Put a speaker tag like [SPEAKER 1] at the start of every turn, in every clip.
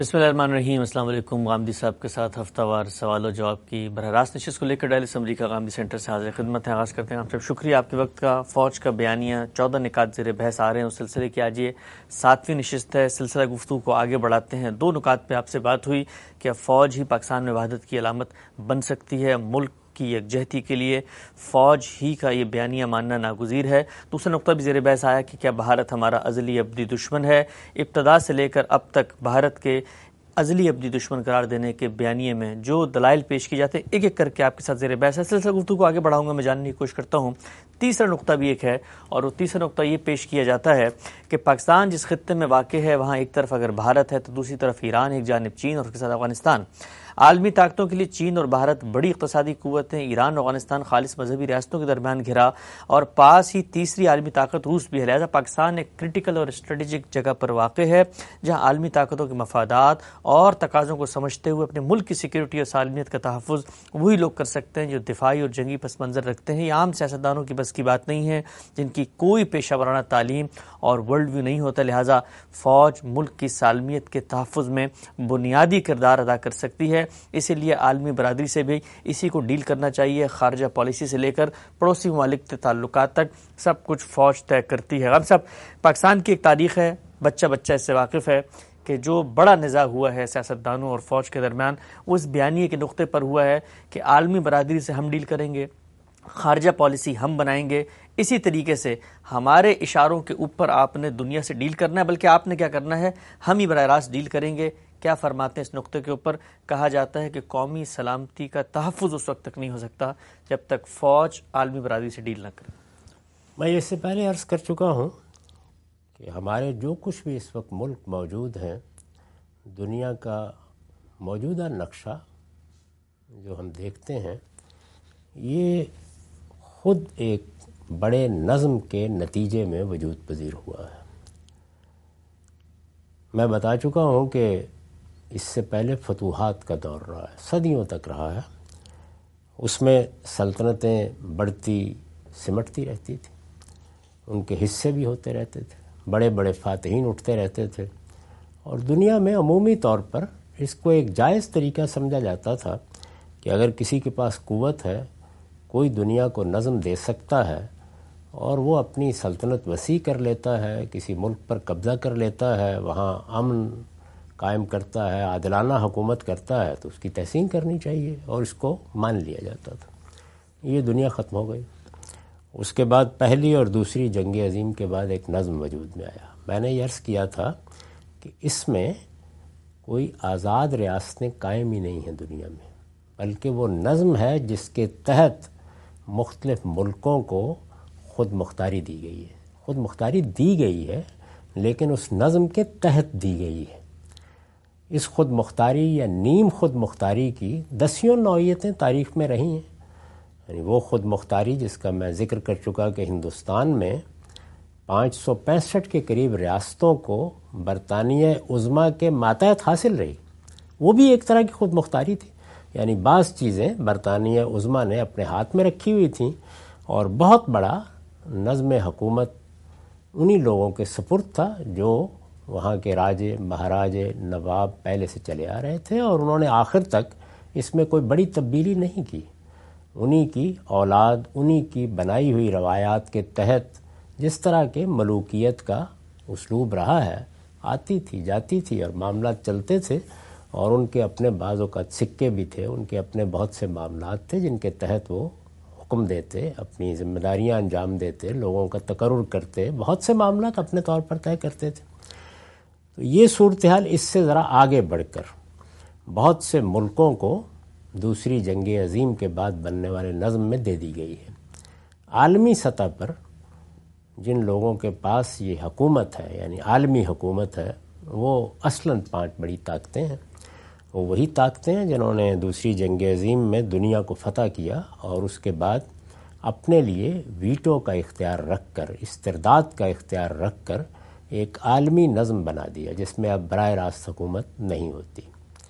[SPEAKER 1] بسم اللہ الرحمن الرحیم۔ السلام علیکم۔ غامدی صاحب کے ساتھ ہفتہ وار سوال و جواب کی براہ راست نشست کو لے کر ڈیلی اسمبلی کا غامدی سینٹر سے حاضر خدمت ہے۔ آغاز کرتے ہیں۔ آپ سب شکریہ آپ کے وقت کا۔ فوج کا بیانیہ 14 نکات زیر بحث آ رہے ہیں، اس سلسلے کی آج یہ 7ویں نشست ہے۔ سلسلہ گفتگو کو آگے بڑھاتے ہیں۔ 2 نکات پہ آپ سے بات ہوئی کہ فوج ہی پاکستان میں وحدت کی علامت بن سکتی ہے، ملک کی یکجہتی کے لیے فوج ہی کا یہ بیانیہ ماننا ناگزیر ہے۔ دوسرا نقطہ بھی زیر بحث آیا کہ کیا بھارت ہمارا ازلی ابدی دشمن ہے۔ ابتدا سے لے کر اب تک بھارت کے ازلی ابدی دشمن قرار دینے کے بیانیے میں جو دلائل پیش کی جاتے ہیں ایک ایک کر کے آپ کے ساتھ زیر بحث ہے۔ سلسلہ گفتگو کو آگے بڑھاؤں گا، میں جاننے کی کوشش کرتا ہوں۔ تیسرا نقطہ بھی ایک ہے، اور وہ تیسرا نقطہ یہ پیش کیا جاتا ہے کہ پاکستان جس خطے میں واقع ہے وہاں ایک طرف اگر بھارت ہے تو دوسری طرف ایران، ایک جانب چین اور اس کے ساتھ افغانستان۔ عالمی طاقتوں کے لیے چین اور بھارت بڑی اقتصادی قوتیں، ایران اور افغانستان خالص مذہبی ریاستوں کے درمیان گھرا، اور پاس ہی تیسری عالمی طاقت روس بھی ہے۔ لہذا پاکستان ایک کرٹیکل اور اسٹریٹجک جگہ پر واقع ہے جہاں عالمی طاقتوں کے مفادات اور تقاضوں کو سمجھتے ہوئے اپنے ملک کی سیکیورٹی اور سالمیت کا تحفظ وہی لوگ کر سکتے ہیں جو دفاعی اور جنگی پس منظر رکھتے ہیں۔ یہ عام سیاستدانوں کی بس کی بات نہیں ہے جن کی کوئی پیشہ ورانہ تعلیم اور ورلڈ ویو نہیں ہوتا۔ لہذا فوج ملک کی سالمیت کے تحفظ میں بنیادی کردار ادا کر سکتی ہے۔ اسی لیے عالمی برادری سے بھی اسی کو ڈیل کرنا چاہیے۔ خارجہ پالیسی سے لے کر پڑوسی ممالک کے تعلقات تک سب کچھ فوج طے کرتی ہے۔ ہم سب پاکستان کی ایک تاریخ ہے، بچہ بچہ اس سے واقف ہے کہ جو بڑا نزاع ہوا ہے سیاستدانوں اور فوج کے درمیان وہ اس بیانیے کے نقطے پر ہوا ہے کہ عالمی برادری سے ہم ڈیل کریں گے، خارجہ پالیسی ہم بنائیں گے، اسی طریقے سے ہمارے اشاروں کے اوپر آپ نے دنیا سے ڈیل کرنا ہے، بلکہ آپ نے کیا کرنا ہے ہم ہی براہ راست ڈیل کریں گے۔ کیا فرماتے ہیں اس نقطے کے اوپر؟ کہا جاتا ہے کہ قومی سلامتی کا تحفظ اس وقت تک نہیں ہو سکتا جب تک فوج عالمی برادری سے ڈیل نہ کرے۔
[SPEAKER 2] میں اس سے پہلے عرض کر چکا ہوں کہ ہمارے جو کچھ بھی اس وقت ملک موجود ہیں، دنیا کا موجودہ نقشہ جو ہم دیکھتے ہیں، یہ خود ایک بڑے نظم کے نتیجے میں وجود پذیر ہوا ہے۔ میں بتا چکا ہوں کہ اس سے پہلے فتوحات کا دور رہا ہے، صدیوں تک رہا ہے۔ اس میں سلطنتیں بڑھتی سمٹتی رہتی تھیں، ان کے حصے بھی ہوتے رہتے تھے، بڑے بڑے فاتحین اٹھتے رہتے تھے، اور دنیا میں عمومی طور پر اس کو ایک جائز طریقہ سمجھا جاتا تھا کہ اگر کسی کے پاس قوت ہے، کوئی دنیا کو نظم دے سکتا ہے اور وہ اپنی سلطنت وسیع کر لیتا ہے، کسی ملک پر قبضہ کر لیتا ہے، وہاں امن قائم کرتا ہے، عادلانہ حکومت کرتا ہے، تو اس کی تحسین کرنی چاہیے، اور اس کو مان لیا جاتا تھا۔ یہ دنیا ختم ہو گئی۔ اس کے بعد پہلی اور دوسری جنگ عظیم کے بعد ایک نظم وجود میں آیا۔ میں نے یہ عرض کیا تھا کہ اس میں کوئی آزاد ریاستیں قائم ہی نہیں ہیں دنیا میں، بلکہ وہ نظم ہے جس کے تحت مختلف ملکوں کو خود مختاری دی گئی ہے۔ خود مختاری دی گئی ہے لیکن اس نظم کے تحت دی گئی ہے۔ اس خود مختاری یا نیم خود مختاری کی دسیوں نوعیتیں تاریخ میں رہی ہیں۔ یعنی وہ خود مختاری جس کا میں ذکر کر چکا کہ ہندوستان میں 565 کے قریب ریاستوں کو برطانیہ عظمیٰ کے ماتحت حاصل رہی، وہ بھی ایک طرح کی خود مختاری تھی۔ یعنی بعض چیزیں برطانیہ عظمیٰ نے اپنے ہاتھ میں رکھی ہوئی تھیں، اور بہت بڑا نظم حکومت انہی لوگوں کے سپرد تھا جو وہاں کے راجے، مہاراجے، نواب پہلے سے چلے آ رہے تھے، اور انہوں نے آخر تک اس میں کوئی بڑی تبدیلی نہیں کی۔ انہی کی اولاد، انہی کی بنائی ہوئی روایات کے تحت جس طرح کے ملوکیت کا اسلوب رہا ہے، آتی تھی جاتی تھی اور معاملات چلتے تھے، اور ان کے اپنے بعض اوقات سکے بھی تھے، ان کے اپنے بہت سے معاملات تھے جن کے تحت وہ حکم دیتے، اپنی ذمہ داریاں انجام دیتے، لوگوں کا تقرر کرتے، بہت سے معاملات اپنے طور پر طے کرتے تھے۔ تو یہ صورتحال اس سے ذرا آگے بڑھ کر بہت سے ملکوں کو دوسری جنگ عظیم کے بعد بننے والے نظم میں دے دی گئی ہے۔ عالمی سطح پر جن لوگوں کے پاس یہ حکومت ہے، یعنی عالمی حکومت ہے، وہ اصلاً 5 بڑی طاقتیں ہیں۔ وہ وہی طاقتیں ہیں جنہوں نے دوسری جنگ عظیم میں دنیا کو فتح کیا، اور اس کے بعد اپنے لیے ویٹو کا اختیار رکھ کر، استرداد کا اختیار رکھ کر ایک عالمی نظم بنا دیا جس میں اب براہ راست حکومت نہیں ہوتی۔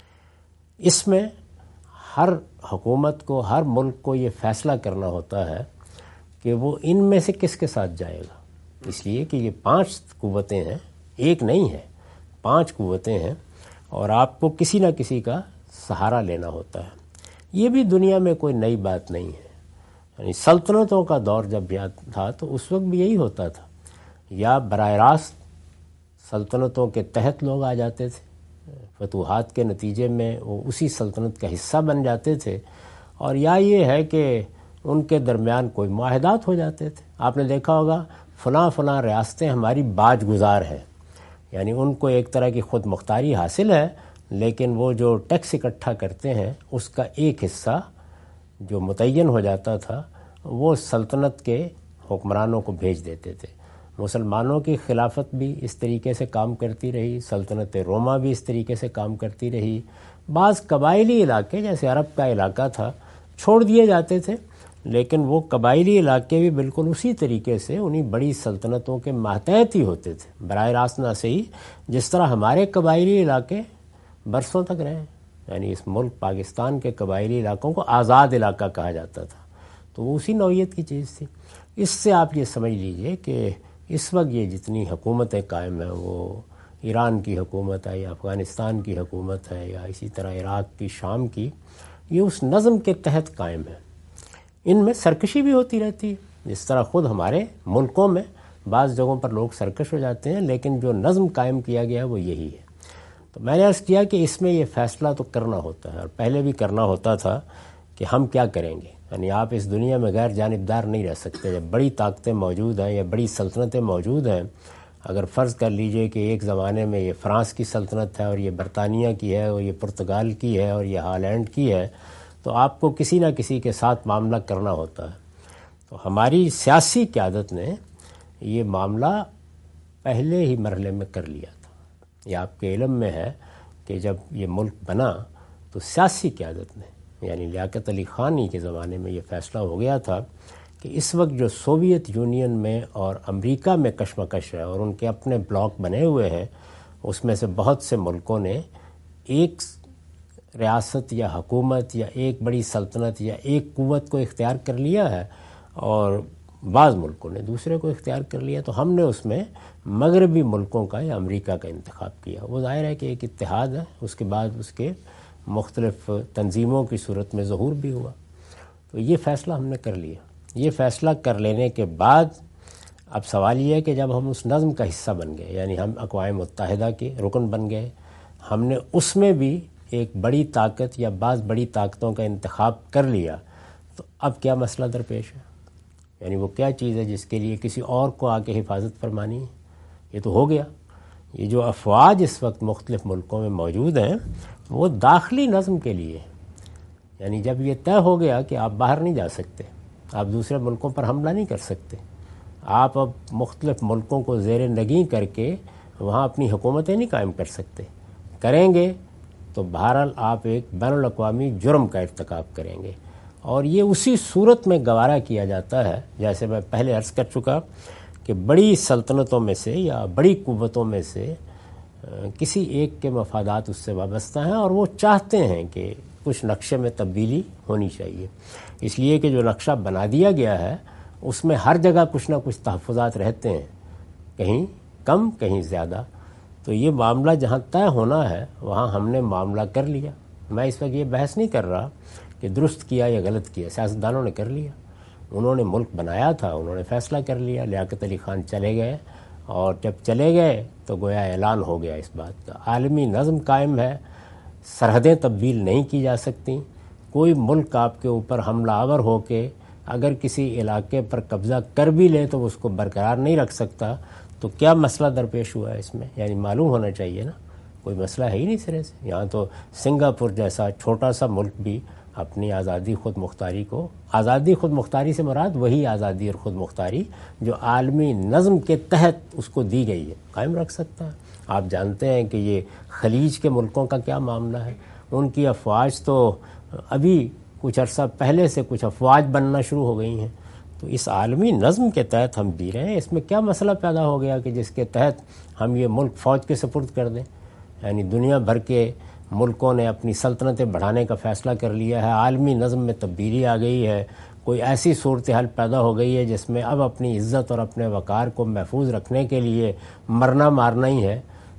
[SPEAKER 2] اس میں ہر حکومت کو، ہر ملک کو یہ فیصلہ کرنا ہوتا ہے کہ وہ ان میں سے کس کے ساتھ جائے گا، اس لیے کہ یہ 5 قوتیں ہیں، ایک نہیں ہے، 5 قوتیں ہیں، اور آپ کو کسی نہ کسی کا سہارا لینا ہوتا ہے۔ یہ بھی دنیا میں کوئی نئی بات نہیں ہے، یعنی سلطنتوں کا دور جب یاد تھا تو اس وقت بھی یہی ہوتا تھا، یا براہ راست سلطنتوں کے تحت لوگ آ جاتے تھے، فتوحات کے نتیجے میں وہ اسی سلطنت کا حصہ بن جاتے تھے، اور یا یہ ہے کہ ان کے درمیان کوئی معاہدات ہو جاتے تھے۔ آپ نے دیکھا ہوگا فلاں ریاستیں ہماری باج گزار ہیں، یعنی ان کو ایک طرح کی خود مختاری حاصل ہے، لیکن وہ جو ٹیکس اکٹھا کرتے ہیں اس کا ایک حصہ جو متعین ہو جاتا تھا وہ سلطنت کے حکمرانوں کو بھیج دیتے تھے۔ مسلمانوں کی خلافت بھی اس طریقے سے کام کرتی رہی، سلطنت روما بھی اس طریقے سے کام کرتی رہی۔ بعض قبائلی علاقے جیسے عرب کا علاقہ تھا چھوڑ دیے جاتے تھے، لیکن وہ قبائلی علاقے بھی بالکل اسی طریقے سے انہی بڑی سلطنتوں کے ماتحت ہی ہوتے تھے، براہ راست نہ صحیح، جس طرح ہمارے قبائلی علاقے برسوں تک رہے، یعنی اس ملک پاکستان کے قبائلی علاقوں کو آزاد علاقہ کہا جاتا تھا، تو وہ اسی نوعیت کی چیز تھی۔ اس سے آپ یہ سمجھ لیجئے کہ اس وقت یہ جتنی حکومتیں قائم ہیں وہ ایران کی حکومت ہے یا افغانستان کی حکومت ہے یا اسی طرح عراق کی، شام کی، یہ اس نظم کے تحت قائم ہے۔ ان میں سرکشی بھی ہوتی رہتی ہے، جس طرح خود ہمارے ملکوں میں بعض جگہوں پر لوگ سرکش ہو جاتے ہیں، لیکن جو نظم قائم کیا گیا وہ یہی ہے۔ تو میں نے عرض کیا کہ اس میں یہ فیصلہ تو کرنا ہوتا ہے، اور پہلے بھی کرنا ہوتا تھا کہ ہم کیا کریں گے، یعنی آپ اس دنیا میں غیر جانبدار نہیں رہ سکتے جب بڑی طاقتیں موجود ہیں یا بڑی سلطنتیں موجود ہیں۔ اگر فرض کر لیجئے کہ ایک زمانے میں یہ فرانس کی سلطنت ہے اور یہ برطانیہ کی ہے اور یہ پرتگال کی ہے اور یہ ہالینڈ کی ہے، تو آپ کو کسی نہ کسی کے ساتھ معاملہ کرنا ہوتا ہے۔ تو ہماری سیاسی قیادت نے یہ معاملہ پہلے ہی مرحلے میں کر لیا تھا۔ یہ آپ کے علم میں ہے کہ جب یہ ملک بنا تو سیاسی قیادت نے، یعنی لیاقت علی خان ہی کے زمانے میں یہ فیصلہ ہو گیا تھا کہ اس وقت جو سوویت یونین میں اور امریکہ میں کشمکش ہے اور ان کے اپنے بلاک بنے ہوئے ہیں، اس میں سے بہت سے ملکوں نے ایک ریاست یا حکومت یا ایک بڑی سلطنت یا ایک قوت کو اختیار کر لیا ہے، اور بعض ملکوں نے دوسرے کو اختیار کر لیا، تو ہم نے اس میں مغربی ملکوں کا یا امریکہ کا انتخاب کیا۔ وہ ظاہر ہے کہ ایک اتحاد ہے، اس کے بعد اس کے مختلف تنظیموں کی صورت میں ظہور بھی ہوا، تو یہ فیصلہ ہم نے کر لیا۔ یہ فیصلہ کر لینے کے بعد اب سوال یہ ہے کہ جب ہم اس نظم کا حصہ بن گئے، یعنی ہم اقوام متحدہ کے رکن بن گئے، ہم نے اس میں بھی ایک بڑی طاقت یا بعض بڑی طاقتوں کا انتخاب کر لیا، تو اب کیا مسئلہ درپیش ہے؟ یعنی وہ کیا چیز ہے جس کے لیے کسی اور کو آ کے حفاظت فرمانی ہے؟ یہ تو ہو گیا۔ یہ جو افواج اس وقت مختلف ملکوں میں موجود ہیں وہ داخلی نظم کے لیے، یعنی جب یہ طے ہو گیا کہ آپ باہر نہیں جا سکتے، آپ دوسرے ملکوں پر حملہ نہیں کر سکتے، آپ اب مختلف ملکوں کو زیر نگیں کر کے وہاں اپنی حکومتیں نہیں قائم کر سکتے، کریں گے تو بہرحال آپ ایک بین الاقوامی جرم کا ارتکاب کریں گے، اور یہ اسی صورت میں گوارا کیا جاتا ہے جیسے میں پہلے عرض کر چکا کہ بڑی سلطنتوں میں سے یا بڑی قوتوں میں سے کسی ایک کے مفادات اس سے وابستہ ہیں، اور وہ چاہتے ہیں کہ کچھ نقشے میں تبدیلی ہونی چاہیے، اس لیے کہ جو نقشہ بنا دیا گیا ہے اس میں ہر جگہ کچھ نہ کچھ تحفظات رہتے ہیں، کہیں کم کہیں زیادہ۔ تو یہ معاملہ جہاں طے ہونا ہے وہاں ہم نے معاملہ کر لیا۔ میں اس وقت یہ بحث نہیں کر رہا کہ درست کیا یا غلط کیا، سیاستدانوں نے کر لیا، انہوں نے ملک بنایا تھا، انہوں نے فیصلہ کر لیا، لیاقت علی خان چلے گئے، اور جب چلے گئے تو گویا اعلان ہو گیا اس بات کا، عالمی نظم قائم ہے، سرحدیں تبدیل نہیں کی جا سکتی، کوئی ملک آپ کے اوپر حملہ آور ہو کے اگر کسی علاقے پر قبضہ کر بھی لے تو اس کو برقرار نہیں رکھ سکتا۔ تو کیا مسئلہ درپیش ہوا ہے اس میں؟ یعنی معلوم ہونا چاہیے نا، کوئی مسئلہ ہے ہی نہیں سرے سے۔ یہاں تو سنگاپور جیسا چھوٹا سا ملک بھی اپنی آزادی خود مختاری کو، آزادی خود مختاری سے مراد وہی آزادی اور خود مختاری جو عالمی نظم کے تحت اس کو دی گئی ہے، قائم رکھ سکتا ہے۔ آپ جانتے ہیں کہ یہ خلیج کے ملکوں کا کیا معاملہ ہے، ان کی افواج تو ابھی کچھ عرصہ پہلے سے کچھ افواج بننا شروع ہو گئی ہیں۔ تو اس عالمی نظم کے تحت ہم جی رہے ہیں، اس میں کیا مسئلہ پیدا ہو گیا کہ جس کے تحت ہم یہ ملک فوج کے سپرد کر دیں؟ یعنی دنیا بھر کے ملکوں نے اپنی سلطنتیں بڑھانے کا فیصلہ کر لیا ہے، عالمی نظم میں تبدیلی آ گئی ہے، کوئی ایسی صورتحال پیدا ہو گئی ہے جس میں اب اپنی عزت اور اپنے وقار کو محفوظ رکھنے کے لیے مرنا مارنا ہی ہے۔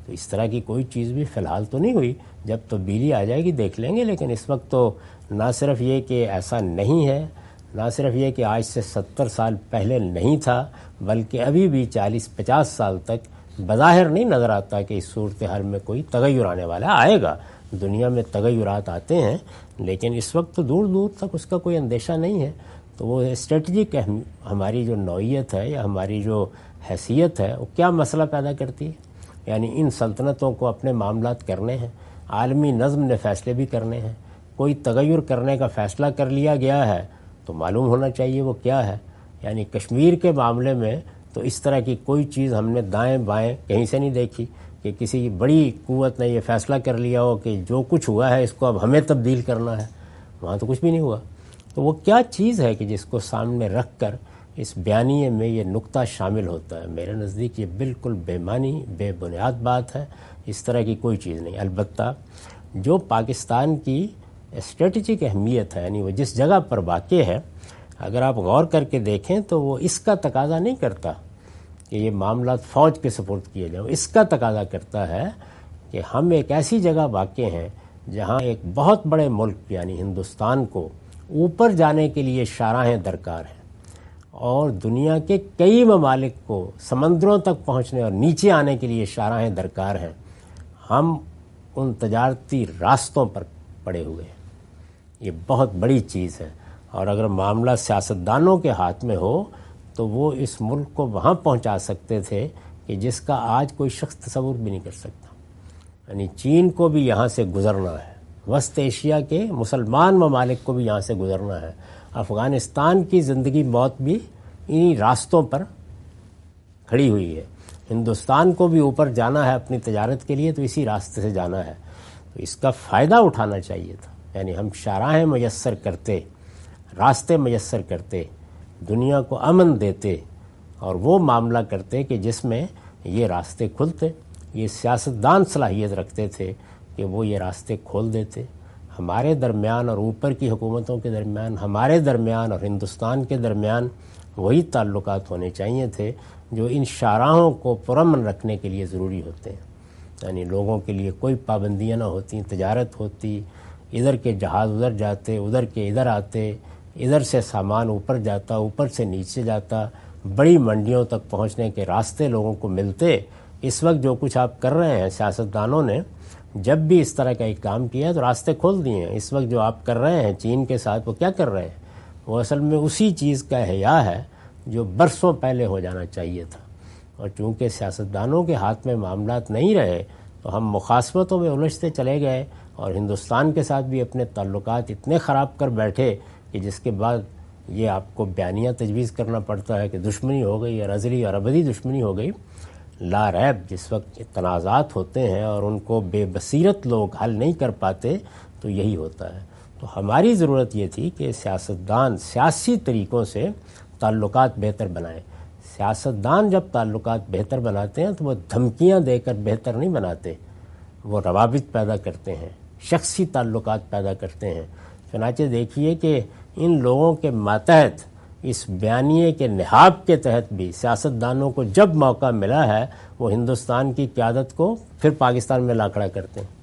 [SPEAKER 2] تو اس طرح کی کوئی چیز بھی فی الحال تو نہیں ہوئی. جب تبدیلی آ جائے گی دیکھ لیں گے. لیکن اس وقت تو نہ صرف یہ کہ ایسا نہیں ہے، نہ صرف یہ کہ آج سے 70 سال پہلے نہیں تھا، بلکہ ابھی بھی 40-50 سال تک بظاہر نہیں نظر آتا کہ اس صورتحال میں کوئی تغیر آنے والا ہے. آئے گا، دنیا میں تغیرات آتے ہیں، لیکن اس وقت تو دور دور تک اس کا کوئی اندیشہ نہیں ہے. تو وہ اسٹریٹجک ہماری جو نوعیت ہے یا ہماری جو حیثیت ہے وہ کیا مسئلہ پیدا کرتی ہے. یعنی ان سلطنتوں کو اپنے معاملات کرنے ہیں، عالمی نظم نے فیصلے بھی کرنے ہیں. کوئی تغیر کرنے کا فیصلہ کر لیا گیا ہے تو معلوم ہونا چاہیے وہ کیا ہے. یعنی کشمیر کے معاملے میں تو اس طرح کی کوئی چیز ہم نے دائیں بائیں کہیں سے نہیں دیکھی کہ کسی بڑی قوت نے یہ فیصلہ کر لیا ہو کہ جو کچھ ہوا ہے اس کو اب ہمیں تبدیل کرنا ہے. وہاں تو کچھ بھی نہیں ہوا. تو وہ کیا چیز ہے کہ جس کو سامنے رکھ کر اس بیانیے میں یہ نقطہ شامل ہوتا ہے؟ میرے نزدیک یہ بالکل بے معنی، بے بنیاد بات ہے. اس طرح کی کوئی چیز نہیں. البتہ جو پاکستان کی اسٹریٹجک اہمیت ہے، یعنی وہ جس جگہ پر واقع ہے، اگر آپ غور کر کے دیکھیں تو وہ اس کا تقاضا نہیں کرتا کہ یہ معاملات فوج کے سپورٹ کیے جائیں. اس کا تقاضا کرتا ہے کہ ہم ایک ایسی جگہ واقع ہیں جہاں ایک بہت بڑے ملک یعنی ہندوستان کو اوپر جانے کے لیے شاہراہیں درکار ہیں، اور دنیا کے کئی ممالک کو سمندروں تک پہنچنے اور نیچے آنے کے لیے شاہراہیں درکار ہیں. ہم ان تجارتی راستوں پر پڑے ہوئے ہیں. یہ بہت بڑی چیز ہے. اور اگر معاملہ سیاستدانوں کے ہاتھ میں ہو تو وہ اس ملک کو وہاں پہنچا سکتے تھے کہ جس کا آج کوئی شخص تصور بھی نہیں کر سکتا. یعنی چین کو بھی یہاں سے گزرنا ہے، وسط ایشیا کے مسلمان ممالک کو بھی یہاں سے گزرنا ہے. افغانستان کی زندگی موت بھی انہی راستوں پر کھڑی ہوئی ہے. ہندوستان کو بھی اوپر جانا ہے اپنی تجارت کے لیے تو اسی راستے سے جانا ہے. تو اس کا فائدہ اٹھانا چاہیے تھا. یعنی ہم شاہراہیں میسر کرتے، راستے میسر کرتے، دنیا کو امن دیتے اور وہ معاملہ کرتے کہ جس میں یہ راستے کھلتے. یہ سیاستدان صلاحیت رکھتے تھے کہ وہ یہ راستے کھول دیتے. ہمارے درمیان اور اوپر کی حکومتوں کے درمیان، ہمارے درمیان اور ہندوستان کے درمیان وہی تعلقات ہونے چاہیے تھے جو ان شاہراہوں کو پرامن رکھنے کے لیے ضروری ہوتے ہیں. یعنی لوگوں کے لیے کوئی پابندیاں نہ ہوتی، تجارت ہوتی، ادھر کے جہاز ادھر جاتے، ادھر کے ادھر آتے، ادھر سے سامان اوپر جاتا، اوپر سے نیچے جاتا، بڑی منڈیوں تک پہنچنے کے راستے لوگوں کو ملتے. اس وقت جو کچھ آپ کر رہے ہیں سیاستدانوں نے جب بھی اس طرح کا ایک کام کیا ہے تو راستے کھول دیے ہیں. اس وقت جو آپ کر رہے ہیں چین کے ساتھ وہ کیا کر رہے ہیں؟ وہ اصل میں اسی چیز کا احیاء ہے جو برسوں پہلے ہو جانا چاہیے تھا. اور چونکہ سیاستدانوں کے ہاتھ میں معاملات نہیں رہے تو ہم مخاصمتوں میں الجھتے چلے گئے اور ہندوستان کے ساتھ بھی اپنے تعلقات اتنے خراب کر بیٹھے کہ جس کے بعد یہ آپ کو بیانیہ تجویز کرنا پڑتا ہے کہ دشمنی ہو گئی اور ازلی اور ابدی دشمنی ہو گئی. لا ریب جس وقت تنازعات ہوتے ہیں اور ان کو بے بصیرت لوگ حل نہیں کر پاتے تو یہی ہوتا ہے. تو ہماری ضرورت یہ تھی کہ سیاستدان سیاسی طریقوں سے تعلقات بہتر بنائیں. سیاستدان جب تعلقات بہتر بناتے ہیں تو وہ دھمکیاں دے کر بہتر نہیں بناتے، وہ روابط پیدا کرتے ہیں، شخصی تعلقات پیدا کرتے ہیں. چنانچہ دیکھیے کہ ان لوگوں کے ماتحت اس بیانیے کے نہاب کے تحت بھی سیاستدانوں کو جب موقع ملا ہے وہ ہندوستان کی قیادت کو پھر پاکستان میں لا کھڑا کرتے ہیں.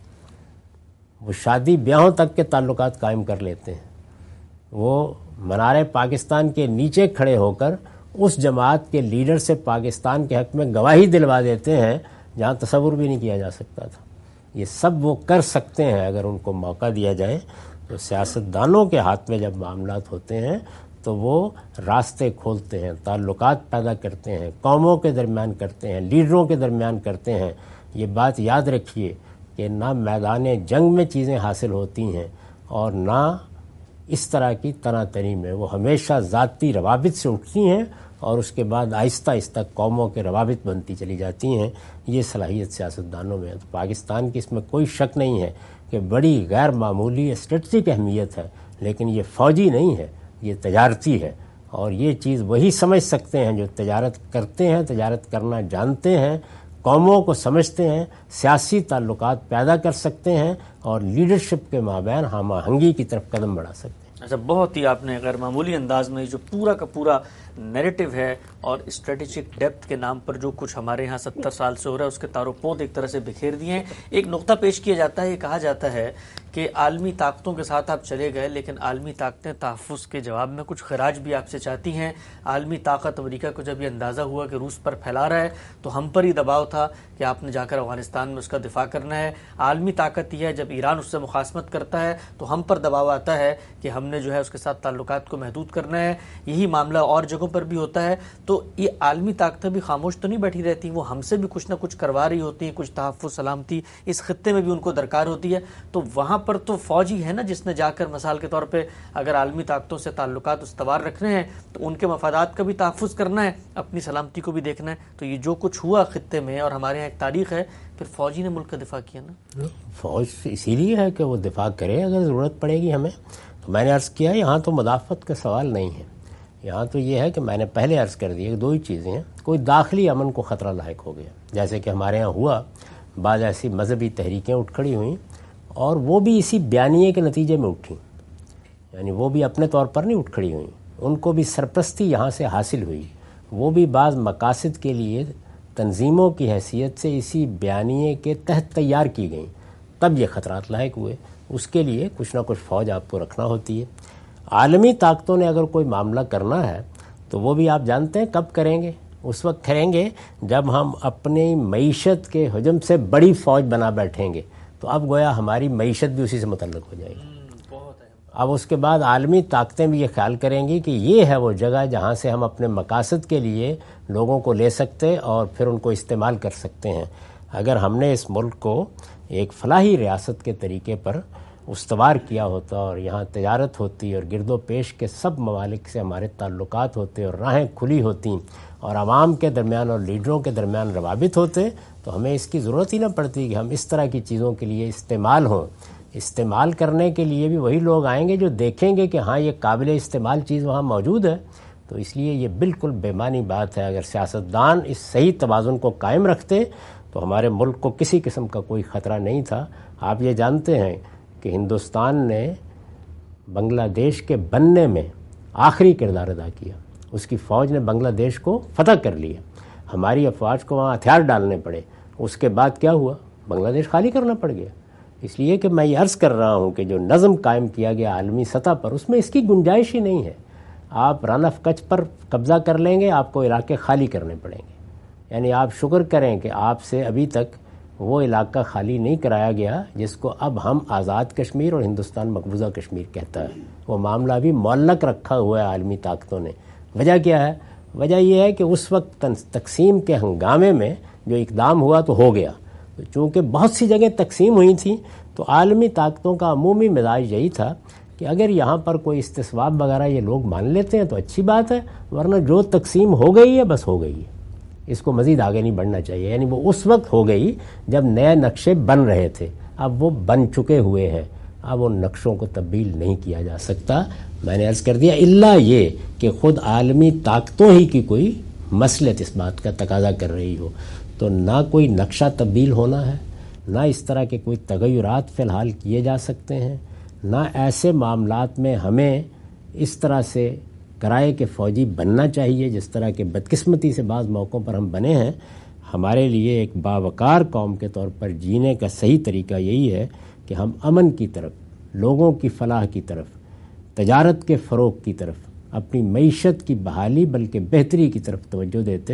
[SPEAKER 2] وہ شادی بیاہوں تک کے تعلقات قائم کر لیتے ہیں. وہ منارے پاکستان کے نیچے کھڑے ہو کر اس جماعت کے لیڈر سے پاکستان کے حق میں گواہی دلوا دیتے ہیں جہاں تصور بھی نہیں کیا جا سکتا تھا. یہ سب وہ کر سکتے ہیں اگر ان کو موقع دیا جائے. تو سیاستدانوں کے ہاتھ میں جب معاملات ہوتے ہیں تو وہ راستے کھولتے ہیں، تعلقات پیدا کرتے ہیں، قوموں کے درمیان کرتے ہیں، لیڈروں کے درمیان کرتے ہیں. یہ بات یاد رکھیے کہ نہ میدان جنگ میں چیزیں حاصل ہوتی ہیں اور نہ اس طرح کی تناتنی میں. وہ ہمیشہ ذاتی روابط سے اٹھتی ہیں اور اس کے بعد آہستہ آہستہ قوموں کے روابط بنتی چلی جاتی ہیں. یہ صلاحیت سیاستدانوں میں ہے. تو پاکستان کی اس میں کوئی شک نہیں ہے کہ بڑی غیر معمولی اسٹریٹجک اہمیت ہے، لیکن یہ فوجی نہیں ہے، یہ تجارتی ہے. اور یہ چیز وہی سمجھ سکتے ہیں جو تجارت کرتے ہیں، تجارت کرنا جانتے ہیں، قوموں کو سمجھتے ہیں، سیاسی تعلقات پیدا کر سکتے ہیں اور لیڈرشپ کے مابین ہم آہنگی کی طرف قدم بڑھا سکتے ہیں.
[SPEAKER 1] اچھا، بہت ہی آپ نے غیر معمولی انداز میں جو پورا کا پورا نیریٹو ہے اور اسٹریٹجک ڈیپتھ کے نام پر جو کچھ ہمارے ہاں 70 سال سے ہو رہا ہے اس کے تار و پود ایک طرح سے بکھیر دیے ہیں. ایک نقطہ پیش کیا جاتا ہے، یہ کہا جاتا ہے کہ عالمی طاقتوں کے ساتھ آپ چلے گئے لیکن عالمی طاقتیں تحفظ کے جواب میں کچھ خراج بھی آپ سے چاہتی ہیں. عالمی طاقت امریکہ کو جب یہ اندازہ ہوا کہ روس پر پھیلا رہا ہے تو ہم پر ہی دباؤ تھا کہ آپ نے جا کر افغانستان میں اس کا دفاع کرنا ہے. عالمی طاقت یہ ہے جب ایران اس سے مخاصمت کرتا ہے تو ہم پر دباؤ آتا ہے کہ ہم نے جو ہے اس کے ساتھ تعلقات کو محدود کرنا ہے. یہی معاملہ اور جگہوں پر بھی ہوتا ہے. تو یہ عالمی طاقتیں بھی خاموش تو نہیں بیٹھی رہتی، وہ ہم سے بھی کچھ نہ کچھ کروا رہی ہوتی ہیں، کچھ تحفظ سلامتی اس خطے میں بھی ان کو درکار ہوتی ہے. تو وہاں پر تو فوجی ہے نا جس نے جا کر مثال کے طور پہ اگر عالمی طاقتوں سے تعلقات استوار رکھنے ہیں تو ان کے مفادات کا بھی تحفظ کرنا ہے، اپنی سلامتی کو بھی دیکھنا ہے. تو یہ جو کچھ ہوا خطے میں، اور ہمارے یہاں ایک تاریخ ہے، پھر فوجی نے ملک کا دفاع کیا نا.
[SPEAKER 2] فوج اسی لیے ہے کہ وہ دفاع کرے اگر ضرورت پڑے گی ہمیں. تو میں نے عرض کیا یہاں تو مدافعت کا سوال نہیں ہے، یہاں تو یہ ہے کہ میں نے پہلے عرض کر دیا کہ دو ہی چیزیں ہیں. کوئی داخلی امن کو خطرہ لاحق ہو گیا، جیسے کہ ہمارے ہاں ہوا، بعض ایسی مذہبی تحریکیں اٹھ کھڑی ہوئیں اور وہ بھی اسی بیانیے کے نتیجے میں اٹھیں، یعنی وہ بھی اپنے طور پر نہیں اٹھ کھڑی ہوئیں، ان کو بھی سرپرستی یہاں سے حاصل ہوئی، وہ بھی بعض مقاصد کے لیے تنظیموں کی حیثیت سے اسی بیانیے کے تحت تیار کی گئیں، تب یہ خطرات لاحق ہوئے. اس کے لیے کچھ نہ کچھ فوج آپ کو رکھنا ہوتی ہے. عالمی طاقتوں نے اگر کوئی معاملہ کرنا ہے تو وہ بھی آپ جانتے ہیں کب کریں گے، اس وقت کریں گے جب ہم اپنی معیشت کے حجم سے بڑی فوج بنا بیٹھیں گے. تو اب گویا ہماری معیشت بھی اسی سے متعلق ہو جائے گی. اب اس کے بعد عالمی طاقتیں بھی یہ خیال کریں گی کہ یہ ہے وہ جگہ جہاں سے ہم اپنے مقاصد کے لیے لوگوں کو لے سکتے اور پھر ان کو استعمال کر سکتے ہیں. اگر ہم نے اس ملک کو ایک فلاحی ریاست کے طریقے پر استوار کیا ہوتا اور یہاں تجارت ہوتی اور گرد و پیش کے سب ممالک سے ہمارے تعلقات ہوتے اور راہیں کھلی ہوتی اور عوام کے درمیان اور لیڈروں کے درمیان روابط ہوتے تو ہمیں اس کی ضرورت ہی نہ پڑتی کہ ہم اس طرح کی چیزوں کے لیے استعمال ہوں. استعمال کرنے کے لیے بھی وہی لوگ آئیں گے جو دیکھیں گے کہ ہاں یہ قابل استعمال چیز وہاں موجود ہے. تو اس لیے یہ بالکل بے معنی بات ہے. اگر سیاستدان اس صحیح توازن کو قائم رکھتے تو ہمارے ملک کو کسی قسم کا کوئی خطرہ نہیں تھا. آپ یہ جانتے ہیں کہ ہندوستان نے بنگلہ دیش کے بننے میں آخری کردار ادا کیا. اس کی فوج نے بنگلہ دیش کو فتح کر لیا، ہماری افواج کو وہاں ہتھیار ڈالنے پڑے. اس کے بعد کیا ہوا؟ بنگلہ دیش خالی کرنا پڑ گیا. اس لیے کہ میں یہ عرض کر رہا ہوں کہ جو نظم قائم کیا گیا عالمی سطح پر اس میں اس کی گنجائش ہی نہیں ہے. آپ رن آف کچھ پر قبضہ کر لیں گے، آپ کو علاقے خالی کرنے پڑیں گے. یعنی آپ شکر کریں کہ آپ سے ابھی تک وہ علاقہ خالی نہیں کرایا گیا جس کو اب ہم آزاد کشمیر اور ہندوستان مقبوضہ کشمیر کہتا ہے. وہ معاملہ ابھی معلق رکھا ہوا ہے عالمی طاقتوں نے. وجہ کیا ہے؟ وجہ یہ ہے کہ اس وقت تقسیم کے ہنگامے میں جو اقدام ہوا تو ہو گیا. چونکہ بہت سی جگہیں تقسیم ہوئی تھیں تو عالمی طاقتوں کا عمومی مزاج یہی تھا کہ اگر یہاں پر کوئی استصواب وغیرہ یہ لوگ مان لیتے ہیں تو اچھی بات ہے، ورنہ جو تقسیم ہو گئی ہے بس ہو گئی ہے، اس کو مزید آگے نہیں بڑھنا چاہیے. یعنی وہ اس وقت ہو گئی جب نئے نقشے بن رہے تھے، اب وہ بن چکے ہوئے ہیں، اب ان نقشوں کو تبدیل نہیں کیا جا سکتا. میں نے عرض کر دیا الا یہ کہ خود عالمی طاقتوں ہی کی کوئی مصلحت اس بات کا تقاضا کر رہی ہو، تو نہ کوئی نقشہ تبدیل ہونا ہے، نہ اس طرح کے کوئی تغیرات فی الحال کیے جا سکتے ہیں، نہ ایسے معاملات میں ہمیں اس طرح سے کرائے کے فوجی بننا چاہیے جس طرح کے بدقسمتی سے بعض موقعوں پر ہم بنے ہیں. ہمارے لیے ایک باوقار قوم کے طور پر جینے کا صحیح طریقہ یہی ہے کہ ہم امن کی طرف، لوگوں کی فلاح کی طرف، تجارت کے فروغ کی طرف، اپنی معیشت کی بحالی بلکہ بہتری کی طرف توجہ دیتے.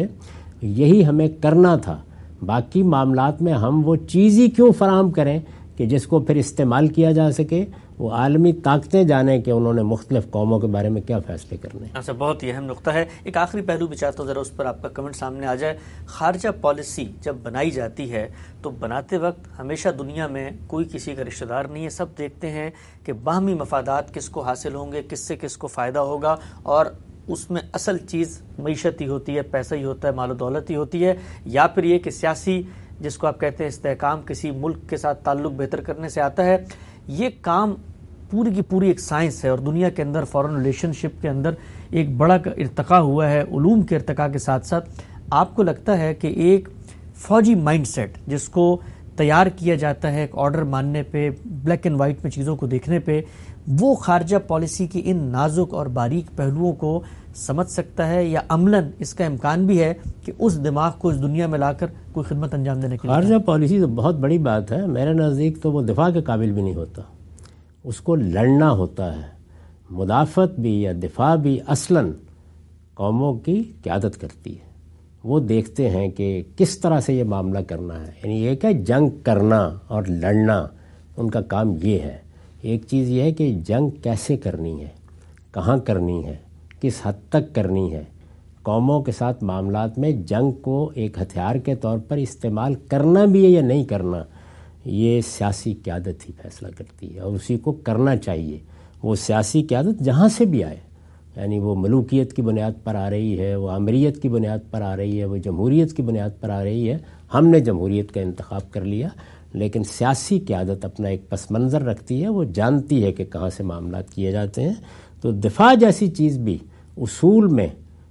[SPEAKER 2] یہی ہمیں کرنا تھا. باقی معاملات میں ہم وہ چیز ہی کیوں فراہم کریں کہ جس کو پھر استعمال کیا جا سکے؟ وہ عالمی طاقتیں جانیں کہ انہوں نے مختلف قوموں کے بارے میں کیا فیصلے کرنے.
[SPEAKER 1] اچھا، بہت ہی اہم نقطہ ہے. ایک آخری پہلو بھی چاہتا ہوں ذرا اس پر آپ کا کمنٹ سامنے آ جائے. خارجہ پالیسی جب بنائی جاتی ہے تو بناتے وقت ہمیشہ دنیا میں کوئی کسی کا رشتہ دار نہیں ہے. سب دیکھتے ہیں کہ باہمی مفادات کس کو حاصل ہوں گے، کس سے کس کو فائدہ ہوگا، اور اس میں اصل چیز معیشت ہی ہوتی ہے، پیسہ ہی ہوتا ہے، مال و دولت ہی ہوتی ہے. یا پھر یہ کہ سیاسی جس کو آپ کہتے ہیں استحکام کسی ملک کے ساتھ تعلق بہتر کرنے سے آتا ہے. یہ کام پوری کی پوری ایک سائنس ہے، اور دنیا کے اندر فارن ریلیشن شپ کے اندر ایک بڑا ارتقا ہوا ہے علوم کے ارتقا کے ساتھ ساتھ. آپ کو لگتا ہے کہ ایک فوجی مائنڈ سیٹ جس کو تیار کیا جاتا ہے ایک آرڈر ماننے پہ، بلیک اینڈ وائٹ میں چیزوں کو دیکھنے پہ، وہ خارجہ پالیسی کی ان نازک اور باریک پہلوؤں کو سمجھ سکتا ہے، یا عملاً اس کا امکان بھی ہے کہ اس دماغ کو اس دنیا میں لا کر کوئی خدمت انجام دینے کے لیے؟
[SPEAKER 2] خارجہ پالیسی تو بہت بڑی بات ہے، میرے نزدیک تو وہ دفاع کے قابل بھی نہیں ہوتا، اس کو لڑنا ہوتا ہے۔ مدافعت بھی یا دفاع بھی اصلاً قوموں کی قیادت کرتی ہے، وہ دیکھتے ہیں کہ کس طرح سے یہ معاملہ کرنا ہے، یعنی ایک ہے جنگ کرنا اور لڑنا، ان کا کام یہ ہے۔ ایک چیز یہ ہے کہ جنگ کیسے کرنی ہے، کہاں کرنی ہے، کس حد تک کرنی ہے، قوموں کے ساتھ معاملات میں جنگ کو ایک ہتھیار کے طور پر استعمال کرنا بھی ہے یا نہیں کرنا، یہ سیاسی قیادت ہی فیصلہ کرتی ہے، اور اسی کو کرنا چاہیے۔ وہ سیاسی قیادت جہاں سے بھی آئے، یعنی وہ ملوکیت کی بنیاد پر آ رہی ہے، وہ آمریت کی بنیاد پر آ رہی ہے، وہ جمہوریت کی بنیاد پر آ رہی ہے، ہم نے جمہوریت کا انتخاب کر لیا، لیکن سیاسی قیادت اپنا ایک پس منظر رکھتی ہے، وہ جانتی ہے کہ کہاں سے معاملات کیے جاتے ہیں۔ تو دفاع جیسی چیز بھی اصول میں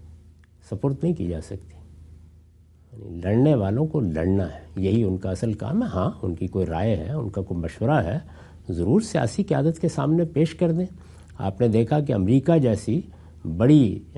[SPEAKER 2] سپرد نہیں کی جا سکتی، یعنی لڑنے والوں کو لڑنا ہے، یہی ان کا اصل کام ہے۔ ہاں، ان کی کوئی رائے ہے، ان کا کوئی مشورہ ہے، ضرور سیاسی قیادت کے سامنے پیش کر دیں۔ آپ نے دیکھا کہ امریکہ جیسی بڑی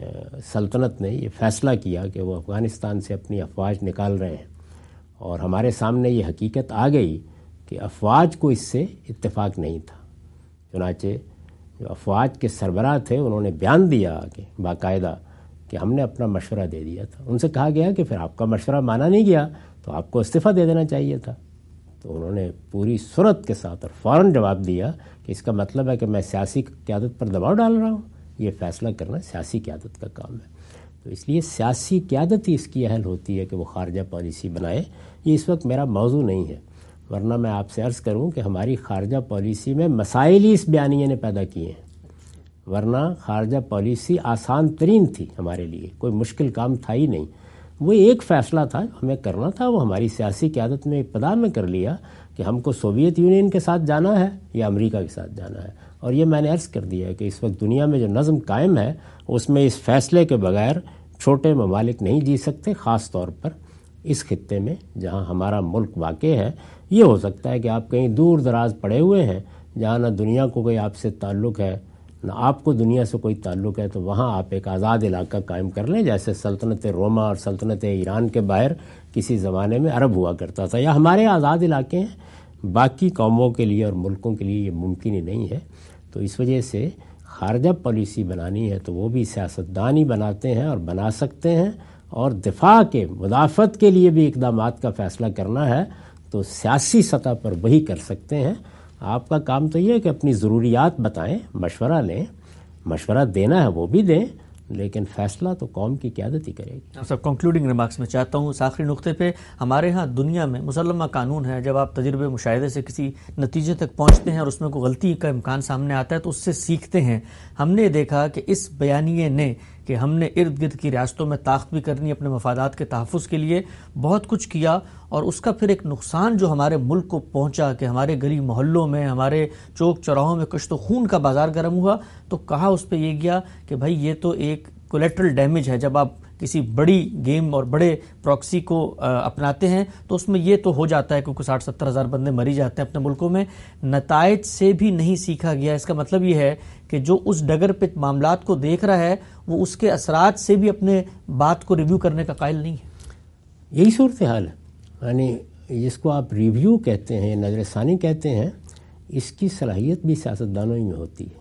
[SPEAKER 2] سلطنت نے یہ فیصلہ کیا کہ وہ افغانستان سے اپنی افواج نکال رہے ہیں، اور ہمارے سامنے یہ حقیقت آ گئی کہ افواج کو اس سے اتفاق نہیں تھا۔ چنانچہ جو افواج کے سربراہ تھے انہوں نے بیان دیا کہ باقاعدہ کہ ہم نے اپنا مشورہ دے دیا تھا۔ ان سے کہا گیا کہ پھر آپ کا مشورہ مانا نہیں گیا تو آپ کو استعفیٰ دے دینا چاہیے تھا۔ تو انہوں نے پوری سرعت کے ساتھ اور فوراً جواب دیا کہ اس کا مطلب ہے کہ میں سیاسی قیادت پر دباؤ ڈال رہا ہوں، یہ فیصلہ کرنا سیاسی قیادت کا کام ہے۔ تو اس لیے سیاسی قیادت ہی اس کی اہل ہوتی ہے کہ وہ خارجہ پالیسی بنائے۔ یہ اس وقت میرا موضوع نہیں ہے، ورنہ میں آپ سے عرض کروں کہ ہماری خارجہ پالیسی میں مسائل ہی اس بیانیے نے پیدا کیے ہیں، ورنہ خارجہ پالیسی آسان ترین تھی ہمارے لیے، کوئی مشکل کام تھا ہی نہیں۔ وہ ایک فیصلہ تھا جو ہمیں کرنا تھا، وہ ہماری سیاسی قیادت میں ابتدا میں کر لیا کہ ہم کو سوویت یونین کے ساتھ جانا ہے یا امریکہ کے ساتھ جانا ہے۔ اور یہ میں نے عرض کر دیا ہے کہ اس وقت دنیا میں جو نظم قائم ہے اس میں اس فیصلے کے بغیر چھوٹے ممالک نہیں جی سکتے، خاص طور پر اس خطے میں جہاں ہمارا ملک واقع ہے۔ یہ ہو سکتا ہے کہ آپ کہیں دور دراز پڑے ہوئے ہیں جہاں نہ دنیا کو کوئی آپ سے تعلق ہے نہ آپ کو دنیا سے کوئی تعلق ہے، تو وہاں آپ ایک آزاد علاقہ قائم کر لیں، جیسے سلطنت روما اور سلطنت ایران کے باہر کسی زمانے میں عرب ہوا کرتا تھا، یا ہمارے آزاد علاقے ہیں۔ باقی قوموں کے لیے اور ملکوں کے لیے یہ ممکن ہی نہیں ہے۔ تو اس وجہ سے خارجہ پالیسی بنانی ہے تو وہ بھی سیاستدان ہی بناتے ہیں اور بنا سکتے ہیں، اور دفاع کے مدافعت کے لیے بھی اقدامات کا فیصلہ کرنا ہے تو سیاسی سطح پر وہی کر سکتے ہیں۔ آپ کا کام تو یہ ہے کہ اپنی ضروریات بتائیں، مشورہ لیں، مشورہ دینا ہے وہ بھی دیں، لیکن فیصلہ تو قوم کی قیادت ہی کرے گی۔
[SPEAKER 1] سب کنکلوڈنگ ریمارکس میں چاہتا ہوں اس آخری نقطے پہ، ہمارے ہاں دنیا میں مسلمہ قانون ہے، جب آپ تجربے مشاہدے سے کسی نتیجے تک پہنچتے ہیں اور اس میں کوئی غلطی کا امکان سامنے آتا ہے تو اس سے سیکھتے ہیں۔ ہم نے دیکھا کہ اس بیانیے نے کہ ہم نے ارد گرد کی ریاستوں میں طاقت بھی کرنی اپنے مفادات کے تحفظ کے لیے، بہت کچھ کیا، اور اس کا پھر ایک نقصان جو ہمارے ملک کو پہنچا کہ ہمارے گلی محلوں میں، ہمارے چوک چوراہوں میں کشت و خون کا بازار گرم ہوا، تو کہا اس پہ یہ گیا کہ بھائی یہ تو ایک کولیٹرل ڈیمیج ہے۔ جب آپ کسی بڑی گیم اور بڑے پراکسی کو اپناتے ہیں تو اس میں یہ تو ہو جاتا ہے کیونکہ 60-70 ہزار بندے مری جاتے ہیں اپنے ملکوں میں، نتائج سے بھی نہیں سیکھا گیا۔ اس کا مطلب یہ ہے کہ جو اس ڈگر پہ معاملات کو دیکھ رہا ہے وہ اس کے اثرات سے بھی اپنے بات کو ریویو کرنے کا قائل نہیں ہے۔
[SPEAKER 2] یہی صورتحال ہے، یعنی جس کو آپ ریویو کہتے ہیں، نظر ثانی کہتے ہیں، اس کی صلاحیت بھی سیاستدانوں ہی میں ہوتی ہے۔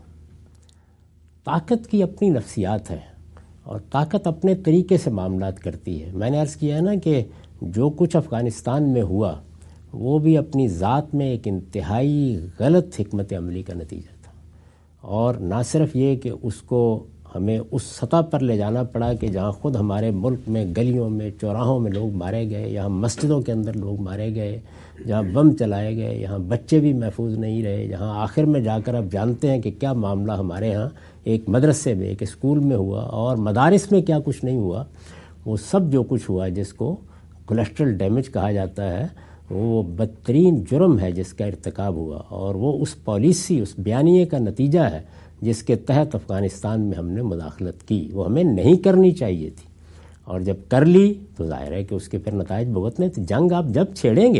[SPEAKER 2] طاقت کی اپنی نفسیات ہے اور طاقت اپنے طریقے سے معاملات کرتی ہے۔ میں نے عرض کیا ہے نا کہ جو کچھ افغانستان میں ہوا وہ بھی اپنی ذات میں ایک انتہائی غلط حکمت عملی کا نتیجہ تھا، اور نہ صرف یہ کہ اس کو ہمیں اس سطح پر لے جانا پڑا کہ جہاں خود ہمارے ملک میں گلیوں میں چوراہوں میں لوگ مارے گئے، یہاں مسجدوں کے اندر لوگ مارے گئے، جہاں بم چلائے گئے، یہاں بچے بھی محفوظ نہیں رہے، جہاں آخر میں جا کر آپ جانتے ہیں کہ کیا معاملہ ہمارے ہاں ایک مدرسے میں، ایک اسکول میں ہوا، اور مدارس میں کیا کچھ نہیں ہوا۔ وہ سب جو کچھ ہوا جس کو کولیسٹرل ڈیمیج کہا جاتا ہے، وہ بدترین جرم ہے جس کا ارتکاب ہوا، اور وہ اس پالیسی، اس بیانیے کا نتیجہ ہے جس کے تحت افغانستان میں ہم نے مداخلت کی۔ وہ ہمیں نہیں کرنی چاہیے تھی، اور جب کر لی تو ظاہر ہے کہ اس کے پھر نتائج بھگتنے تھے۔ جنگ آپ جب چھیڑیں گے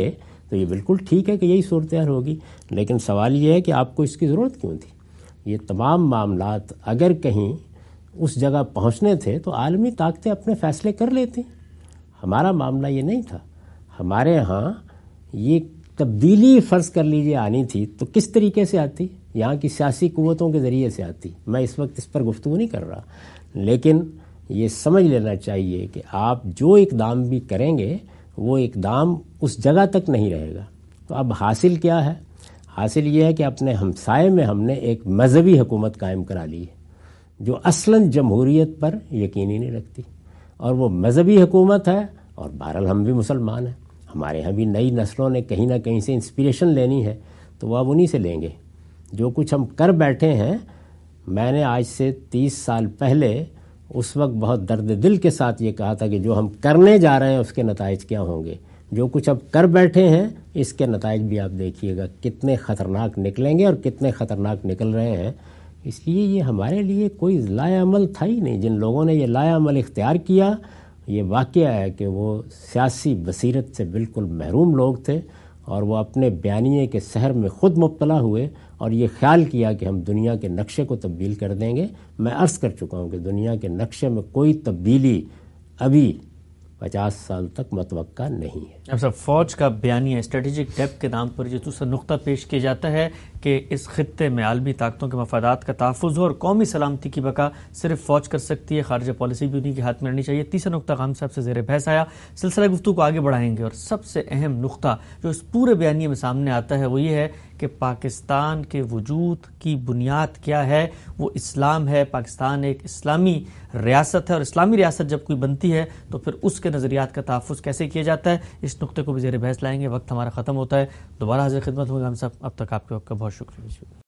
[SPEAKER 2] تو یہ بالکل ٹھیک ہے کہ یہی صورتحال ہوگی، لیکن سوال یہ ہے کہ آپ کو اس کی ضرورت کیوں تھی؟ یہ تمام معاملات اگر کہیں اس جگہ پہنچنے تھے تو عالمی طاقتیں اپنے فیصلے کر لیتی. ہمارا معاملہ یہ نہیں تھا. ہمارے ہاں یہ تبدیلی فرض کر لیجیے آنی تھی تو کس طریقے سے آتی؟ یہاں کی سیاسی قوتوں کے ذریعے سے آتی. میں اس وقت اس پر گفتگو نہیں کر رہا، لیکن یہ سمجھ لینا چاہیے کہ آپ جو اقدام بھی کریں گے وہ اقدام اس جگہ تک نہیں رہے گا. تو اب حاصل کیا ہے؟ حاصل یہ ہے کہ اپنے ہمسائے میں ہم نے ایک مذہبی حکومت قائم کرا لی ہے جو اصلاً جمہوریت پر یقینی نہیں رکھتی، اور وہ مذہبی حکومت ہے. اور بہرحال ہم بھی مسلمان ہیں، ہمارے ہاں بھی نئی نسلوں نے کہیں نہ کہیں سے انسپریشن لینی ہے، تو وہ اب انہی سے لیں گے. جو کچھ ہم کر بیٹھے ہیں، میں نے آج سے 30 سال پہلے اس وقت بہت درد دل کے ساتھ یہ کہا تھا کہ جو ہم کرنے جا رہے ہیں اس کے نتائج کیا ہوں گے. جو کچھ اب کر بیٹھے ہیں اس کے نتائج بھی آپ دیکھیے گا کتنے خطرناک نکلیں گے اور کتنے خطرناک نکل رہے ہیں. اس لیے یہ ہمارے لیے کوئی لائے عمل تھا ہی نہیں. جن لوگوں نے یہ لائے عمل اختیار کیا، یہ واقعہ ہے کہ وہ سیاسی بصیرت سے بالکل محروم لوگ تھے، اور وہ اپنے بیانیے کے سحر میں خود مبتلا ہوئے اور یہ خیال کیا کہ ہم دنیا کے نقشے کو تبدیل کر دیں گے. میں عرض کر چکا ہوں کہ دنیا کے نقشے میں کوئی تبدیلی ابھی 50 سال تک متوقع نہیں ہے.
[SPEAKER 1] اب صاحب، فوج کا بیانیہ اسٹریٹجک ڈیپتھ کے نام پر جو دوسرا نقطہ پیش کیا جاتا ہے کہ اس خطے میں عالمی طاقتوں کے مفادات کا تحفظ ہو اور قومی سلامتی کی بقا صرف فوج کر سکتی ہے، خارجہ پالیسی بھی انہی کے ہاتھ میں رہنی چاہیے. تیسرا نقطہ غام صاحب سے زیر بحث آیا. سلسلہ گفتگو کو آگے بڑھائیں گے، اور سب سے اہم نقطہ جو اس پورے بیانیے میں سامنے آتا ہے وہ یہ ہے کہ پاکستان کے وجود کی بنیاد کیا ہے. وہ اسلام ہے. پاکستان ایک اسلامی ریاست ہے، اور اسلامی ریاست جب کوئی بنتی ہے تو پھر اس کے نظریات کا تحفظ کیسے کیا جاتا ہے. اس نقطے کو بھی زیر بحث لائیں گے. وقت ہمارا ختم ہوتا ہے. دوبارہ حاضر خدمت ہوں گے ہم سب. اب تک آپ کے وقت کا بہت شکریہ.